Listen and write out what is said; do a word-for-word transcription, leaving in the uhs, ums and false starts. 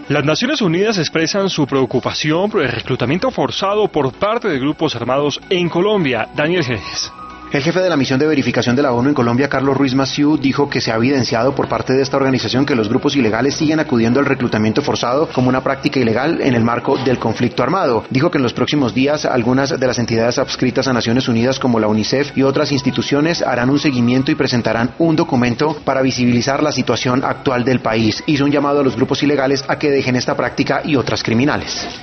Las Naciones Unidas expresan su preocupación por el reclutamiento forzado por parte de grupos armados en Colombia. Daniel Jerez. El jefe de la misión de verificación de la ONU en Colombia, Carlos Ruiz Massieu, dijo que se ha evidenciado por parte de esta organización que los grupos ilegales siguen acudiendo al reclutamiento forzado como una práctica ilegal en el marco del conflicto armado. Dijo que en los próximos días algunas de las entidades adscritas a Naciones Unidas como la UNICEF y otras instituciones harán un seguimiento y presentarán un documento para visibilizar la situación actual del país. Hizo un llamado a los grupos ilegales a que dejen esta práctica y otras criminales.